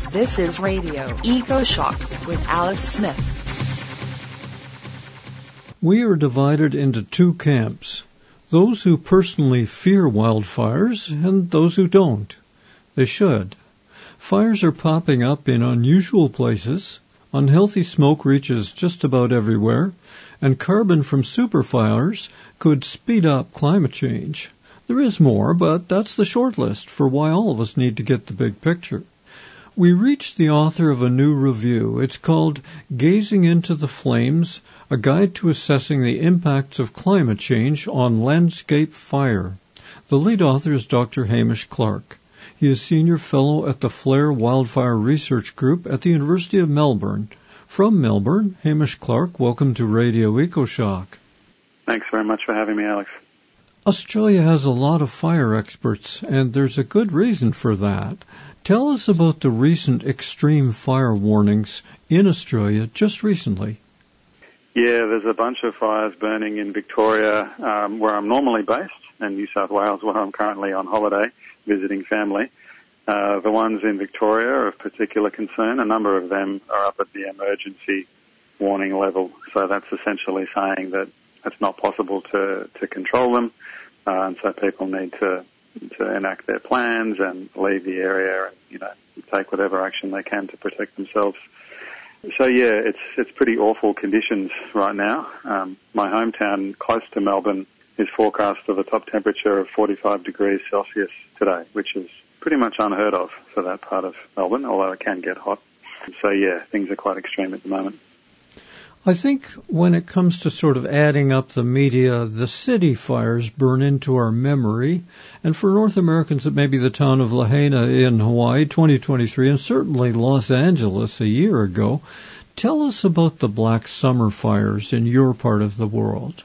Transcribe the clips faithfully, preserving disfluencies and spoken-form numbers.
This is Radio EcoShock with Alex Smith. We are divided into two camps, those who personally fear wildfires and those who don't. They should. Fires are popping up in unusual places, unhealthy smoke reaches just about everywhere, and carbon from superfires could speed up climate change. There is more, but that's the short list for why all of us need to get the big picture. We reached the author of a new review. It's called Gazing into the Flames, a guide to assessing the impacts of climate change on landscape fire. The lead author is Doctor Hamish Clarke. He is Senior Fellow at the Flare Wildfire Research Group at the University of Melbourne. From Melbourne, Hamish Clarke, welcome to Radio EcoShock. Thanks very much for having me, Alex. Australia has a lot of fire experts, and there's a good reason for that. Tell us about the recent extreme fire warnings in Australia just recently. Yeah, there's a bunch of fires burning in Victoria, um, where I'm normally based, and New South Wales, where I'm currently on holiday visiting family. Uh, the ones in Victoria are of particular concern. A number of them are up at the emergency warning level, so that's essentially saying that it's not possible to, to control them. Uh, and so people need to, to enact their plans and leave the area and, you know, take whatever action they can to protect themselves. So yeah, it's, it's pretty awful conditions right now. Um, my hometown close to Melbourne is forecast of a top temperature of forty-five degrees Celsius today, which is pretty much unheard of for that part of Melbourne, although it can get hot. So yeah, things are quite extreme at the moment. I think when it comes to sort of adding up the media, the city fires burn into our memory. And for North Americans, it may be the town of Lahaina in Hawaii, twenty twenty-three, and certainly Los Angeles a year ago. Tell us about the Black Summer fires in your part of the world.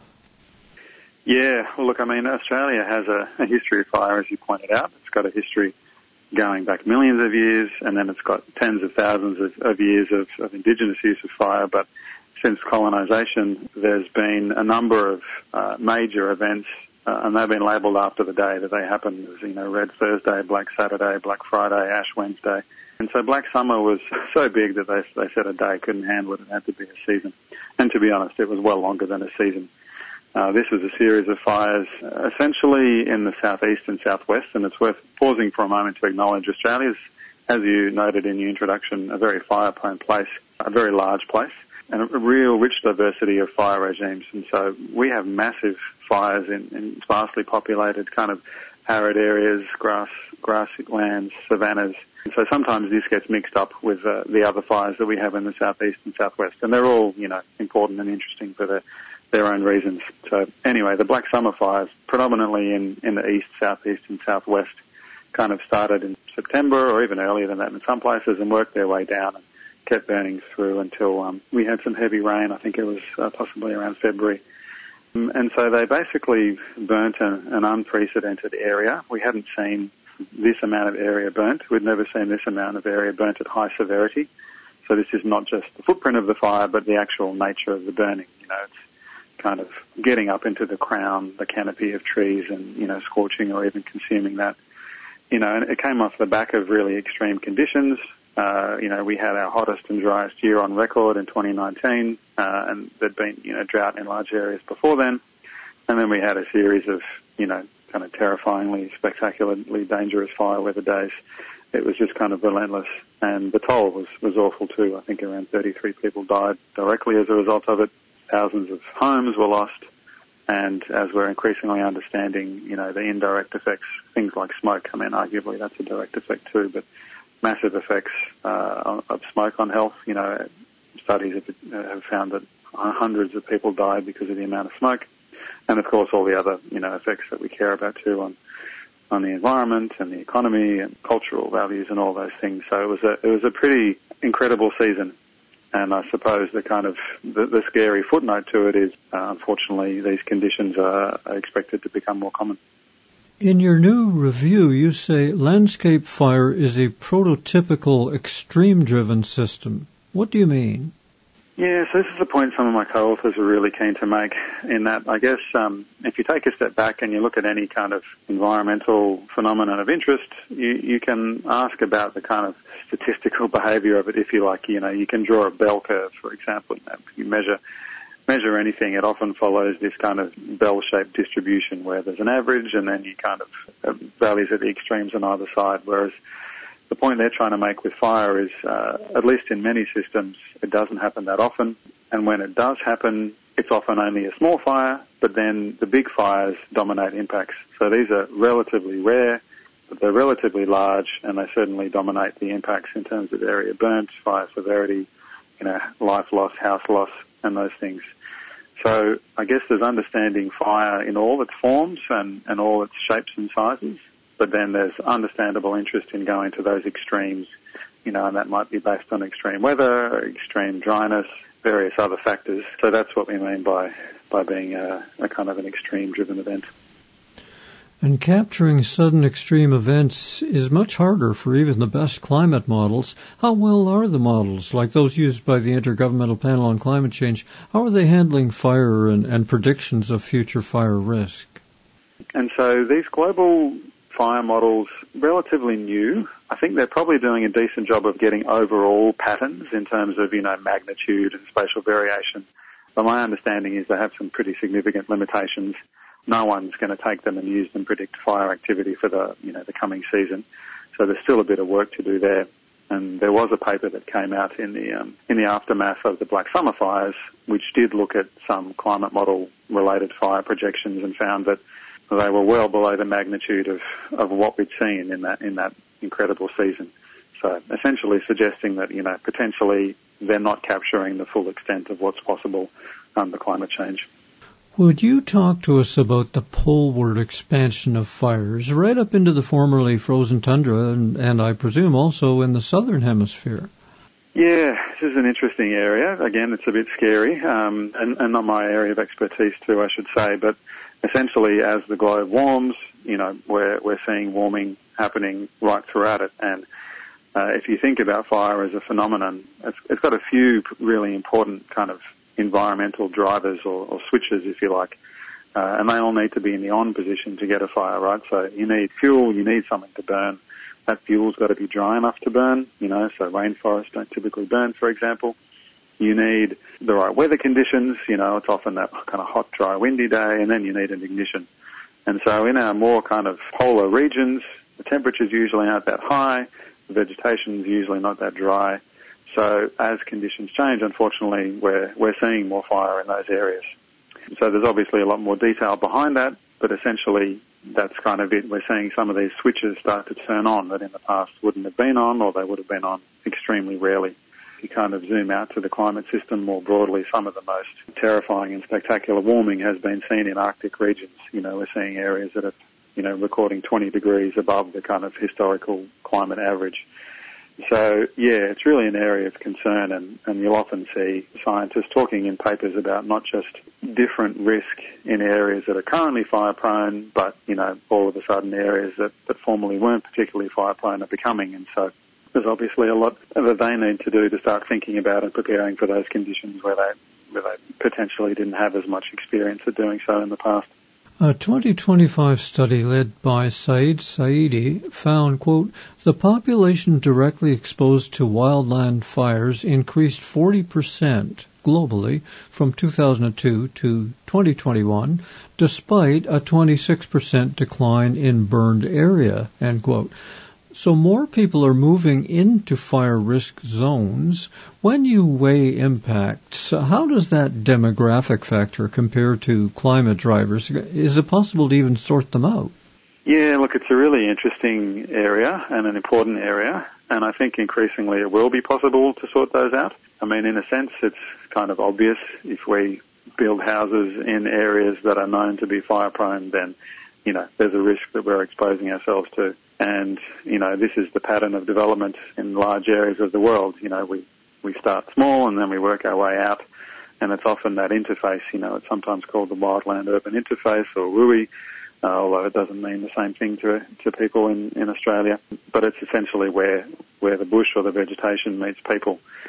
Yeah, well, look, I mean, Australia has a, a history of fire, as you pointed out. It's got a history going back millions of years, and then it's got tens of thousands of, of years of, of indigenous use of fire. But since colonisation, there's been a number of uh, major events, uh, and they've been labelled after the day that they happened. There's, you know, Red Thursday, Black Saturday, Black Friday, Ash Wednesday. And so Black Summer was so big that they, they said a day couldn't handle it. It had to be a season. And to be honest, it was well longer than a season. Uh, this was a series of fires uh, essentially in the southeast and southwest, and it's worth pausing for a moment to acknowledge Australia's, as you noted in your introduction, a very fire-prone place, a very large place, and a real rich diversity of fire regimes. And so we have massive fires in, in sparsely populated kind of arid areas, grass, grassy lands, savannas. And so sometimes this gets mixed up with uh, the other fires that we have in the southeast and southwest, and they're all, you know, important and interesting for their their own reasons. So anyway, the Black Summer fires, predominantly in, in the east, southeast and southwest, kind of started in September or even earlier than that in some places and worked their way down and kept burning through until um, we had some heavy rain. I think it was uh, possibly around February. Um, and so they basically burnt an, an unprecedented area. We hadn't seen this amount of area burnt. We'd never seen this amount of area burnt at high severity. So this is not just the footprint of the fire, but the actual nature of the burning. You know, it's kind of getting up into the crown, the canopy of trees and, you know, scorching or even consuming that. You know, and it came off the back of really extreme conditions. Uh, you know, we had our hottest and driest year on record in twenty nineteen, uh, and there'd been, you know, drought in large areas before then. And then we had a series of, you know, kind of terrifyingly, spectacularly dangerous fire weather days. It was just kind of relentless. And the toll was, was awful too. I think around thirty-three people died directly as a result of it. Thousands of homes were lost, and as we're increasingly understanding, you know, the indirect effects, things like smoke, I mean, arguably that's a direct effect too, but massive effects uh, of smoke on health. You know, studies have, have found that hundreds of people died because of the amount of smoke, and of course all the other, you know, effects that we care about too on on the environment and the economy and cultural values and all those things. So it was a it was a pretty incredible season. And I suppose the kind of the, the scary footnote to it is, uh, unfortunately, these conditions are, are expected to become more common. In your new review, you say landscape fire is a prototypical extreme-driven system. What do you mean? Yeah, so this is the point some of my co-authors are really keen to make, in that I guess um, if you take a step back and you look at any kind of environmental phenomenon of interest, you, you can ask about the kind of statistical behaviour of it, if you like. You know, you can draw a bell curve, for example. You know, if you measure measure anything, it often follows this kind of bell-shaped distribution where there's an average and then you kind of uh, values at the extremes on either side, whereas the point they're trying to make with fire is, uh, at least in many systems, it doesn't happen that often. And when it does happen, it's often only a small fire, but then the big fires dominate impacts. So these are relatively rare, but they're relatively large, and they certainly dominate the impacts in terms of area burnt, fire severity, you know, life loss, house loss, and those things. So I guess there's understanding fire in all its forms and, and all its shapes and sizes. But then there's understandable interest in going to those extremes, you know, and that might be based on extreme weather, extreme dryness, various other factors. So that's what we mean by, by being a, a kind of an extreme-driven event. And capturing sudden extreme events is much harder for even the best climate models. How well are the models, like those used by the Intergovernmental Panel on Climate Change, how are they handling fire and, and predictions of future fire risk? And so these global fire models, relatively new. I think they're probably doing a decent job of getting overall patterns in terms of, you know, magnitude and spatial variation. But my understanding is they have some pretty significant limitations. No one's going to take them and use them to predict fire activity for the, you know, the coming season. So there's still a bit of work to do there. And there was a paper that came out in the um, in the aftermath of the Black Summer fires, which did look at some climate model related fire projections and found that they were well below the magnitude of, of what we'd seen in that in that incredible season. So essentially suggesting that, you know, potentially they're not capturing the full extent of what's possible under climate change. Would you talk to us about the poleward expansion of fires right up into the formerly frozen tundra and, and I presume also in the southern hemisphere? Yeah, this is an interesting area. Again, it's a bit scary, um, and, and not my area of expertise too, I should say, but essentially, as the globe warms, you know, we're, we're seeing warming happening right throughout it. And uh, if you think about fire as a phenomenon, it's, it's got a few really important kind of environmental drivers or, or switches, if you like. Uh, and they all need to be in the on position to get a fire, right? So you need fuel, you need something to burn. That fuel's got to be dry enough to burn, you know, so rainforests don't typically burn, for example. You need the right weather conditions, you know, it's often that kind of hot, dry, windy day, and then you need an ignition. And so in our more kind of polar regions, the temperatures usually aren't that high, the vegetation's usually not that dry. So as conditions change, unfortunately, we're, we're seeing more fire in those areas. So there's obviously a lot more detail behind that, but essentially that's kind of it. We're seeing some of these switches start to turn on that in the past wouldn't have been on, or they would have been on extremely rarely. You kind of zoom out to the climate system more broadly, some of the most terrifying and spectacular warming has been seen in Arctic regions. You know, we're seeing areas that are, you know, recording twenty degrees above the kind of historical climate average. So, yeah, it's really an area of concern, and, and you'll often see scientists talking in papers about not just different risk in areas that are currently fire-prone, but, you know, all of a sudden areas that, that formerly weren't particularly fire-prone are becoming, and so there's obviously a lot that they need to do to start thinking about and preparing for those conditions where they, where they potentially didn't have as much experience at doing so in the past. A twenty twenty-five study led by Saeed Saidi found, quote, the population directly exposed to wildland fires increased forty percent globally from two thousand two to twenty twenty-one, despite a twenty-six percent decline in burned area, end quote. So more people are moving into fire risk zones. When you weigh impacts, how does that demographic factor compare to climate drivers? Is it possible to even sort them out? Yeah, look, it's a really interesting area and an important area, and I think increasingly it will be possible to sort those out. I mean, in a sense, it's kind of obvious. If we build houses in areas that are known to be fire-prone, then, you know, there's a risk that we're exposing ourselves to. And, you know, this is the pattern of development in large areas of the world. You know, we, we start small and then we work our way out. And it's often that interface, you know, it's sometimes called the wildland-urban interface or W U I, uh, although it doesn't mean the same thing to to people in, in Australia. But it's essentially where, where the bush or the vegetation meets people.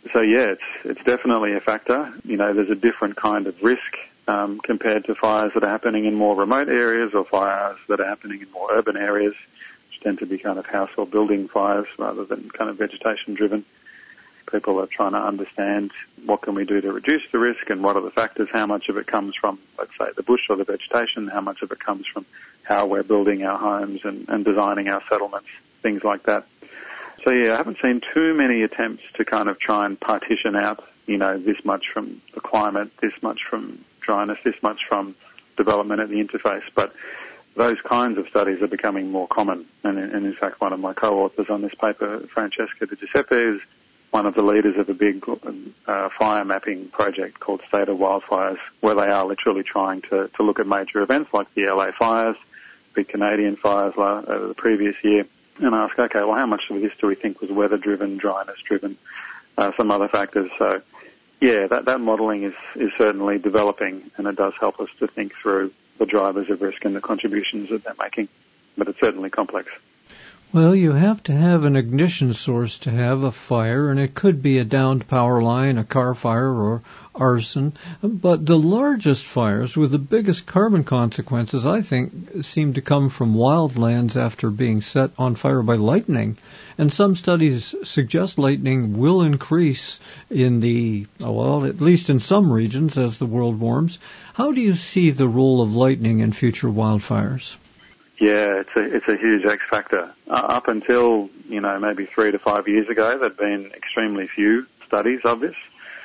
so yeah, it's it's definitely a factor. You know, there's a different kind of risk um, compared to fires that are happening in more remote areas or fires that are happening in more urban areas, which tend to be kind of house or building fires rather than kind of vegetation driven. People are trying to understand what can we do to reduce the risk and what are the factors, how much of it comes from, let's say, the bush or the vegetation, how much of it comes from how we're building our homes and, and designing our settlements, things like that. So yeah, I haven't seen too many attempts to kind of try and partition out, you know, this much from the climate, this much from dryness, this much from development at the interface. But those kinds of studies are becoming more common. And, and in fact, one of my co-authors on this paper, Francesca Di Giuseppe, is one of the leaders of a big uh, fire mapping project called State of Wildfires, where they are literally trying to, to look at major events like the L A fires, big Canadian fires uh, the previous year, and ask, okay, well, how much of this do we think was weather-driven, dryness-driven, uh, some other factors? So, yeah, that, that modelling is, is certainly developing, and it does help us to think through the drivers of risk and the contributions that they're making, but it's certainly complex. Well, you have to have an ignition source to have a fire, and it could be a downed power line, a car fire, or arson. But the largest fires with the biggest carbon consequences, I think, seem to come from wildlands after being set on fire by lightning. And some studies suggest lightning will increase in the, well, at least in some regions as the world warms. How do you see the role of lightning in future wildfires? Yeah, it's a it's a huge X factor. Uh, up until, you know, maybe three to five years ago, there'd been extremely few studies of this.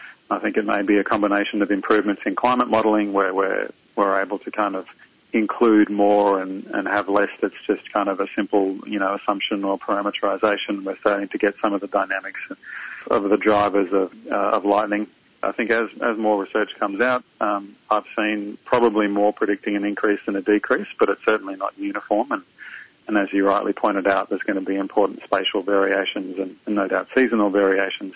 I think it may be a combination of improvements in climate modelling where we're, we're able to kind of include more and, and have less that's just kind of a simple, you know, assumption or parameterization. We're starting to get some of the dynamics of the drivers of, uh, of lightning. I think as as more research comes out, um, I've seen probably more predicting an increase than a decrease, but it's certainly not uniform. And, and as you rightly pointed out, there's going to be important spatial variations and, and no doubt seasonal variations.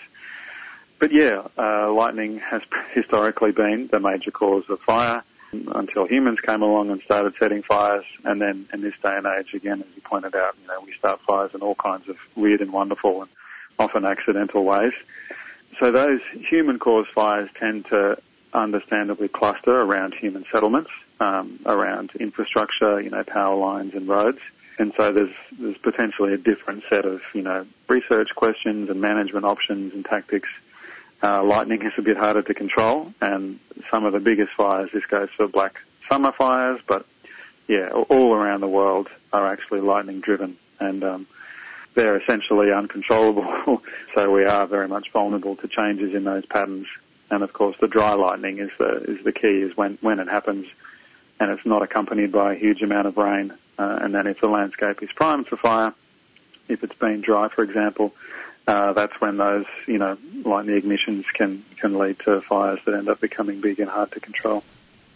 But yeah, uh, lightning has historically been the major cause of fire until humans came along and started setting fires. And then in this day and age, again, as you pointed out, you know, we start fires in all kinds of weird and wonderful and often accidental ways. So those human-caused fires tend to understandably cluster around human settlements, um, around infrastructure, you know, power lines and roads. And so there's there's potentially a different set of, you know, research questions and management options and tactics. Uh, lightning is a bit harder to control, and some of the biggest fires, this goes for black summer fires, but yeah, all around the world are actually lightning-driven. And um they're essentially uncontrollable, so we are very much vulnerable to changes in those patterns. And of course, the dry lightning is the is the key, is when when it happens, and it's not accompanied by a huge amount of rain. Uh, and then if the landscape is primed for fire, if it's been dry, for example, uh, that's when those, you know, lightning ignitions can can lead to fires that end up becoming big and hard to control.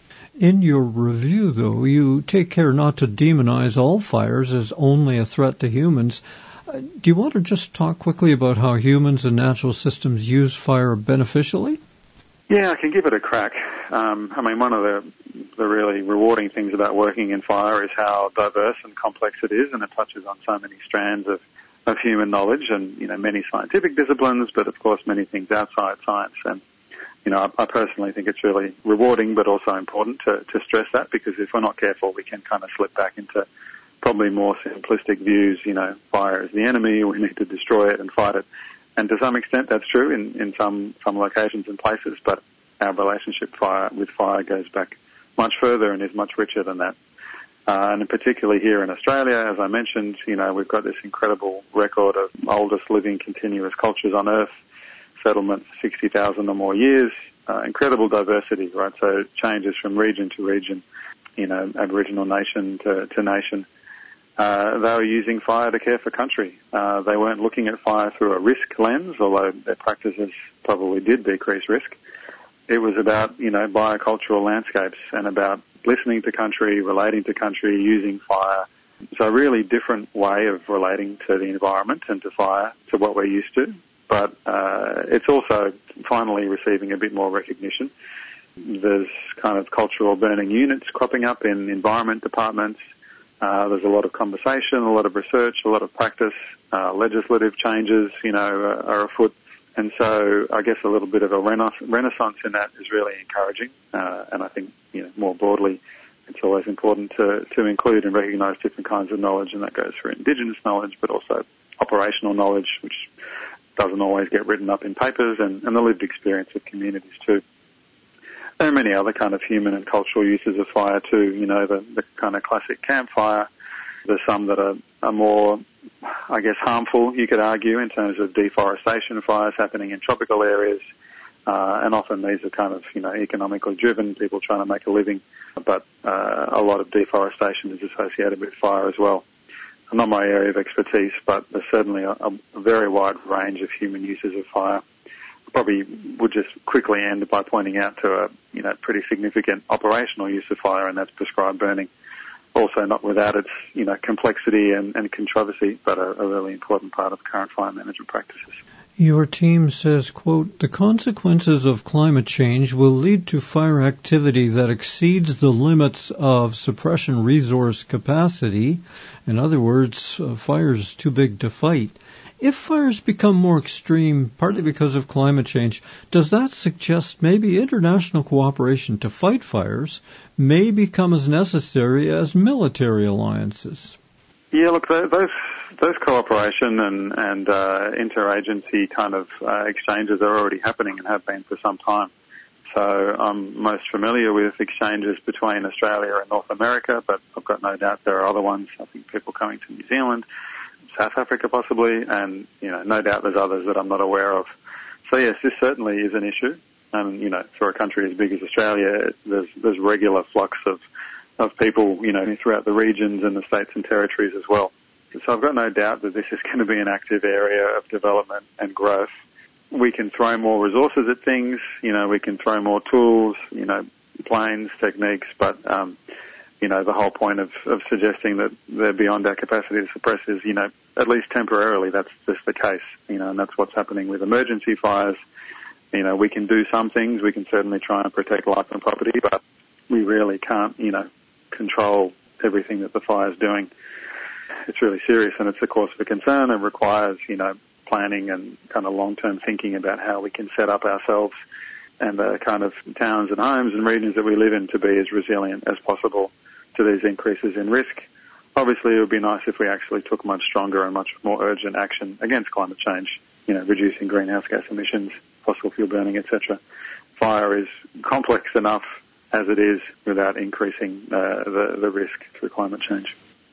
In your review, though, you take care not to demonize all fires as only a threat to humans. Do you want to just talk quickly about how humans and natural systems use fire beneficially? Yeah, I can give it a crack. Um, I mean, one of the, the really rewarding things about working in fire is how diverse and complex it is, and it touches on so many strands of, of human knowledge and, you know, many scientific disciplines, but of course many things outside science. And, you know, I, I personally think it's really rewarding, but also important to, to stress that, because if we're not careful, we can kind of slip back into probably more simplistic views, you know, fire is the enemy, we need to destroy it and fight it. And to some extent that's true in, in some, some locations and places, but our relationship fire with fire goes back much further and is much richer than that. Uh, and particularly here in Australia, as I mentioned, you know, we've got this incredible record of oldest living continuous cultures on Earth, settlements sixty thousand or more years, uh, incredible diversity, right? So it changes from region to region, you know, Aboriginal nation to, to nation. Uh, they were using fire to care for country. Uh, they weren't looking at fire through a risk lens, although their practices probably did decrease risk. It was about, you know, biocultural landscapes and about listening to country, relating to country, using fire. So a really different way of relating to the environment and to fire to what we're used to. But uh, it's also finally receiving a bit more recognition. There's kind of cultural burning units cropping up in environment departments. Uh, there's a lot of conversation, a lot of research, a lot of practice. Uh, legislative changes, you know, uh, are afoot. And so I guess a little bit of a renaissance in that is really encouraging. Uh, and I think, you know, more broadly, it's always important to, to include and recognise different kinds of knowledge, and that goes for Indigenous knowledge, but also operational knowledge, which doesn't always get written up in papers, and, and the lived experience of communities too. There are many other kind of human and cultural uses of fire too, you know, the, the kind of classic campfire. There's some that are, are more, I guess, harmful, you could argue, in terms of deforestation fires happening in tropical areas. Uh, and often these are kind of, you know, economically driven, people trying to make a living. But uh, a lot of deforestation is associated with fire as well. Not my area of expertise, but there's certainly a, a very wide range of human uses of fire. I probably would just quickly end by pointing out to a, you know, pretty significant operational use of fire, and that's prescribed burning. Also not without its, you know, complexity and, and controversy, but a, a really important part of current fire management practices. Your team says, quote, the consequences of climate change will lead to fire activity that exceeds the limits of suppression resource capacity. In other words, uh, fire's too big to fight. If fires become more extreme, partly because of climate change, does that suggest maybe international cooperation to fight fires may become as necessary as military alliances? Yeah, look, those those cooperation and, and uh, interagency kind of uh, exchanges are already happening and have been for some time. So I'm most familiar with exchanges between Australia and North America, but I've got no doubt there are other ones. I think people coming to New Zealand, South Africa possibly, and, you know, no doubt there's others that I'm not aware of. So yes, this certainly is an issue. And, you know, for a country as big as Australia, there's, there's regular flux of, of people, you know, throughout the regions and the states and territories as well. So I've got no doubt that this is going to be an active area of development and growth. We can throw more resources at things, you know, we can throw more tools, you know, planes, techniques, but, um, you know, the whole point of, of suggesting that they're beyond our capacity to suppress is, you know, at least temporarily that's just the case, you know, and that's what's happening with emergency fires. You know, we can do some things, we can certainly try and protect life and property, but we really can't, you know, control everything that the fire's doing. It's really serious, and it's a cause for concern and requires, you know, planning and kind of long-term thinking about how we can set up ourselves and the kind of towns and homes and regions that we live in to be as resilient as possible to these increases in risk. Obviously, it would be nice if we actually took much stronger and much more urgent action against climate change, you know, reducing greenhouse gas emissions, fossil fuel burning, et cetera. Fire is complex enough as it is without increasing uh, the, the risk through climate change.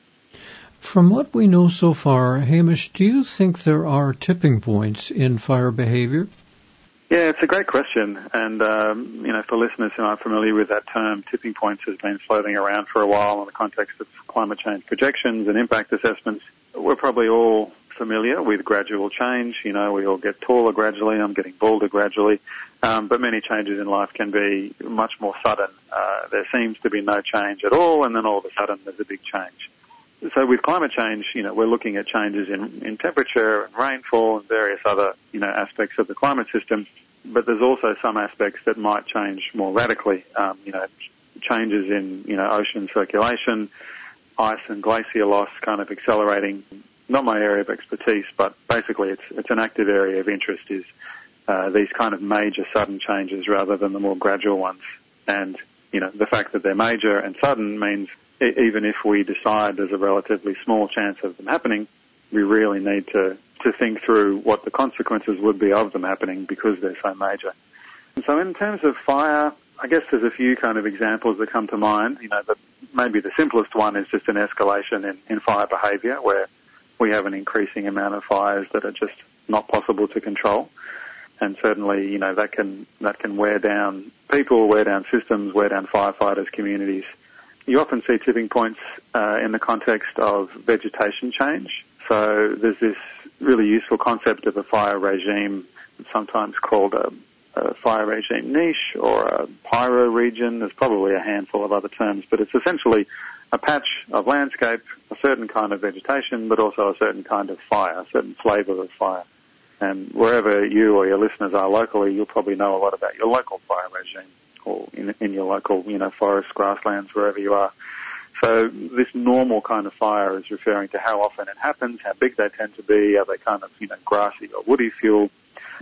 From what we know so far, Hamish, do you think there are tipping points in fire behavior? Yeah, it's a great question. And, um, you know, for listeners who aren't familiar with that term, tipping points has been floating around for a while in the context of climate change projections and impact assessments. We're probably all familiar with gradual change. You know, we all get taller gradually. I'm getting balder gradually. Um, but many changes in life can be much more sudden. Uh, there seems to be no change at all, and then all of a sudden there's a big change. So with climate change, you know, we're looking at changes in, in temperature and rainfall and various other, you know, aspects of the climate system. But there's also some aspects that might change more radically. Um, you know, changes in, you know, ocean circulation, ice and glacier loss kind of accelerating. Not my area of expertise, but basically it's, it's an active area of interest is, uh, these kind of major sudden changes rather than the more gradual ones. And, you know, the fact that they're major and sudden means even if we decide there's a relatively small chance of them happening, we really need to, to think through what the consequences would be of them happening because they're so major. And so in terms of fire, I guess there's a few kind of examples that come to mind. You know, that maybe the simplest one is just an escalation in, in fire behaviour where we have an increasing amount of fires that are just not possible to control. And certainly, you know, that can, that can wear down people, wear down systems, wear down firefighters, communities. You often see tipping points uh, in the context of vegetation change. So there's this really useful concept of a fire regime, sometimes called a, a fire regime niche or a pyro region. There's probably a handful of other terms, but it's essentially a patch of landscape, a certain kind of vegetation, but also a certain kind of fire, a certain flavour of fire. And wherever you or your listeners are locally, you'll probably know a lot about your local fire regime, or in, in your local, you know, forests, grasslands, wherever you are. So this normal kind of fire is referring to how often it happens, how big they tend to be, are they kind of, you know, grassy or woody fuel.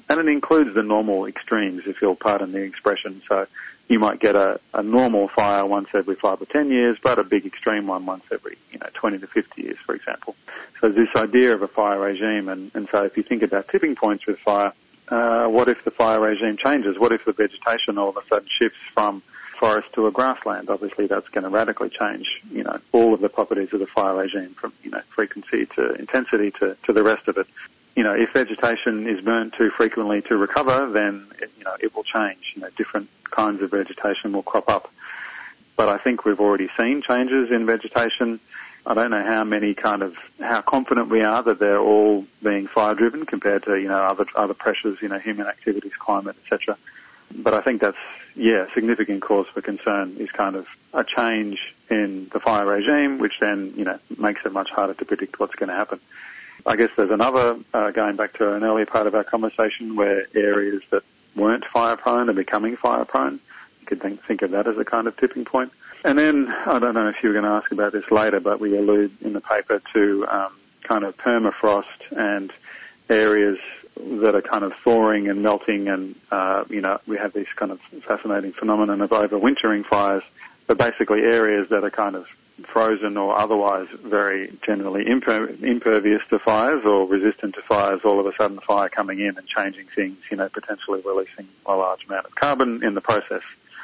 And it includes the normal extremes, if you'll pardon the expression. So you might get a, a normal fire once every five or ten years, but a big extreme one once every, you know, twenty to fifty years, for example. So this idea of a fire regime, and, and so if you think about tipping points with fire, uh, what if the fire regime changes? What if the vegetation all of a sudden shifts from forest to a grassland? Obviously that's going to radically change, you know, all of the properties of the fire regime, from, you know, frequency to intensity to, to the rest of it. You know, if vegetation is burnt too frequently to recover, then, it, you know, it will change. You know, different kinds of vegetation will crop up. But I think we've already seen changes in vegetation. I don't know how many kind of, how confident we are that they're all being fire-driven compared to, you know, other, other pressures, you know, human activities, climate, et cetera. But I think that's, yeah, a significant cause for concern is kind of a change in the fire regime, which then, you know, makes it much harder to predict what's going to happen. I guess there's another, uh, going back to an earlier part of our conversation, where areas that weren't fire-prone are becoming fire-prone. You could think, think of that as a kind of tipping point. And then, I don't know if you were going to ask about this later, but we allude in the paper to um, kind of permafrost and areas that are kind of thawing and melting, and, uh, you know, we have this kind of fascinating phenomenon of overwintering fires, but basically areas that are kind of frozen or otherwise very generally imper- impervious to fires or resistant to fires, all of a sudden fire coming in and changing things, you know, potentially releasing a large amount of carbon in the process.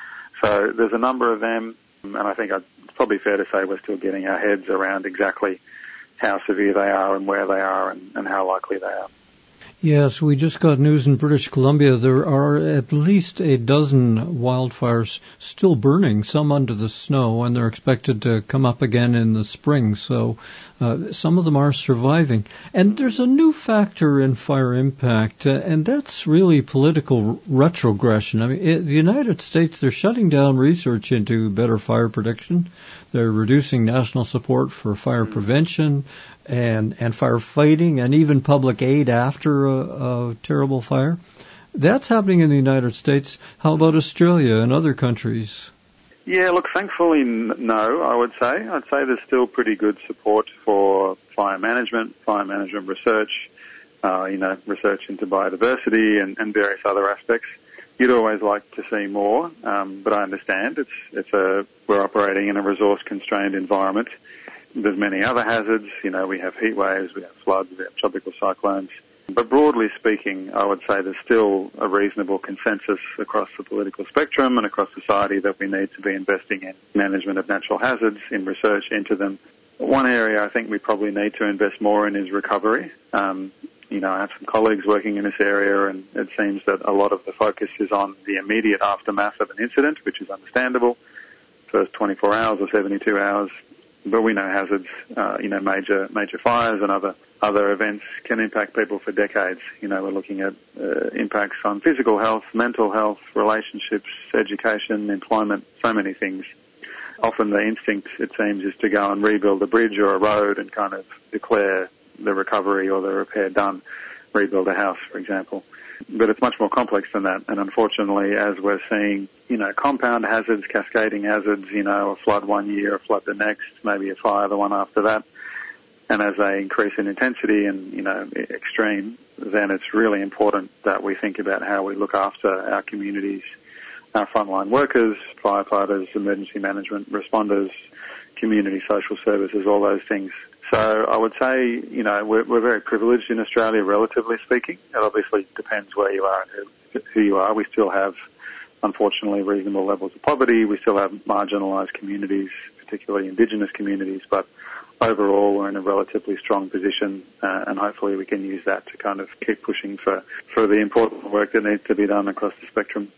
So there's a number of them, and I think it's probably fair to say we're still getting our heads around exactly how severe they are and where they are and, and how likely they are. Yes, we just got news in British Columbia. There are at least a dozen wildfires still burning, some under the snow, and they're expected to come up again in the spring. So uh, some of them are surviving. And there's a new factor in fire impact, uh, and that's really political retrogression. I mean, it, the United States, they're shutting down research into better fire protection. They're reducing national support for fire prevention and, and firefighting, and even public aid after a, a terrible fire. That's happening in the United States. How about Australia and other countries? Yeah, look, thankfully, no, I would say. I'd say there's still pretty good support for fire management, fire management research, uh, you know, research into biodiversity and, and various other aspects. You'd always like to see more, um, but I understand it's it's a we're operating in a resource-constrained environment. There's many other hazards. You know, we have heat waves, we have floods, we have tropical cyclones. But broadly speaking, I would say there's still a reasonable consensus across the political spectrum and across society that we need to be investing in management of natural hazards, in research into them. One area I think we probably need to invest more in is recovery. Um, You know, I have some colleagues working in this area, and it seems that a lot of the focus is on the immediate aftermath of an incident, which is understandable, first twenty-four hours or seventy-two hours. But we know hazards, uh, you know, major major fires and other other events can impact people for decades. You know, we're looking at uh, impacts on physical health, mental health, relationships, education, employment, so many things. Often the instinct, it seems, is to go and rebuild a bridge or a road and kind of declare the recovery or the repair done, rebuild a house, for example. But it's much more complex than that. And unfortunately, as we're seeing, you know, compound hazards, cascading hazards, you know, a flood one year, a flood the next, maybe a fire the one after that. And as they increase in intensity and, you know, extreme, then it's really important that we think about how we look after our communities, our frontline workers, firefighters, emergency management, responders, community social services, all those things. So I would say, you know, we're, we're very privileged in Australia, relatively speaking. It obviously depends where you are and who, who you are. We still have, unfortunately, reasonable levels of poverty. We still have marginalised communities, particularly Indigenous communities. But overall, we're in a relatively strong position, uh, and hopefully we can use that to kind of keep pushing for, for the important work that needs to be done across the spectrum.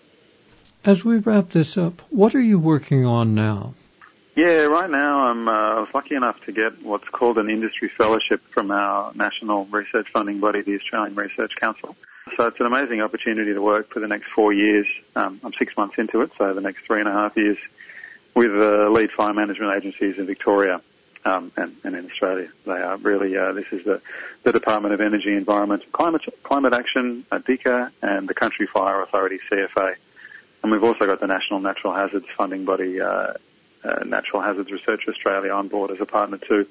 As we wrap this up, what are you working on now? Yeah, right now I'm, uh, I was lucky enough to get what's called an industry fellowship from our national research funding body, the Australian Research Council. So it's an amazing opportunity to work for the next four years. Um, I'm six months into it, so the next three and a half years with the lead fire management agencies in Victoria um, and, and in Australia. They are really, uh, this is the, the Department of Energy, Environment and Climate, Climate Action, uh, D E C A, and the Country Fire Authority, C F A. And we've also got the National Natural Hazards funding body, uh, Uh, Natural Hazards Research Australia on board as a partner too.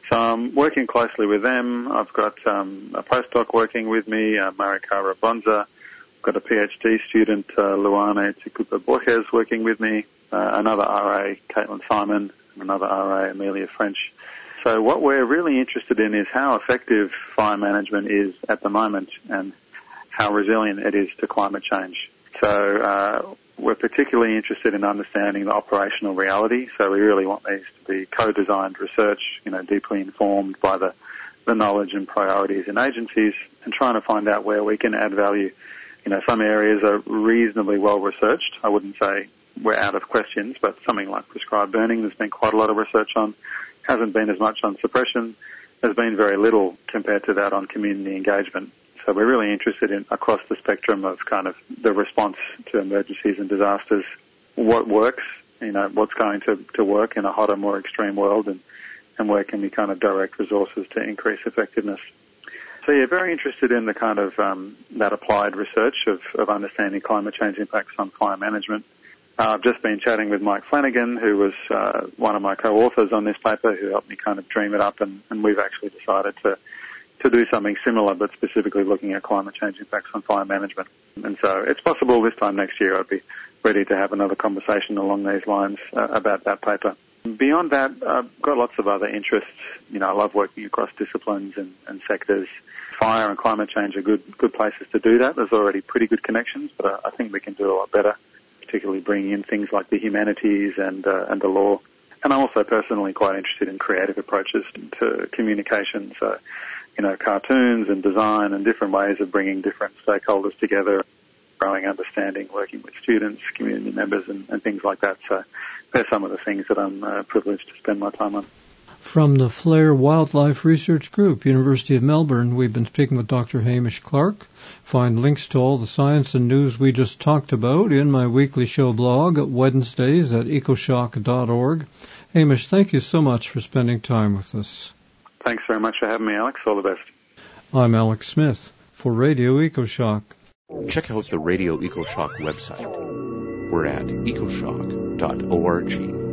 So I'm working closely with them. I've got um, a postdoc working with me, uh, Marikara Bonza. I've got a PhD student, uh, Luana Tikupa Borges, working with me. Uh, another R A, Caitlin Simon, and another R A, Amelia French. So what we're really interested in is how effective fire management is at the moment and how resilient it is to climate change. So uh, we're particularly interested in understanding the operational reality. So we really want these to be co-designed research, you know, deeply informed by the, the knowledge and priorities in agencies, and trying to find out where we can add value. You know, some areas are reasonably well researched. I wouldn't say we're out of questions, but something like prescribed burning, there's been quite a lot of research on. Hasn't been as much on suppression. There's been very little compared to that on community engagement. So we're really interested in across the spectrum of kind of the response to emergencies and disasters, what works, you know, what's going to, to work in a hotter, more extreme world, and, and where can we kind of direct resources to increase effectiveness. So yeah, very interested in the kind of um, that applied research of, of understanding climate change impacts on fire management. Uh, I've just been chatting with Mike Flanagan, who was uh, one of my co-authors on this paper, who helped me kind of dream it up, and, and we've actually decided to to do something similar, but specifically looking at climate change impacts on fire management. And so it's possible this time next year I'd be ready to have another conversation along these lines uh, about that paper. Beyond that, I've got lots of other interests. You know, I love working across disciplines and, and sectors. Fire and climate change are good good places to do that. There's already pretty good connections, but I, I think we can do a lot better, particularly bringing in things like the humanities and uh, and the law. And I'm also personally quite interested in creative approaches to communication. So, you know, cartoons and design and different ways of bringing different stakeholders together, growing understanding, working with students, community members, and, and things like that. So they're some of the things that I'm uh, privileged to spend my time on. From the Flare Wildlife Research Group, University of Melbourne, we've been speaking with Doctor Hamish Clarke. Find links to all the science and news we just talked about in my weekly show blog at Wednesdays at ecoshock dot org. Hamish, thank you so much for spending time with us. Thanks very much for having me, Alex. All the best. I'm Alex Smith for Radio EcoShock. Check out the Radio EcoShock website. We're at ecoshock dot org.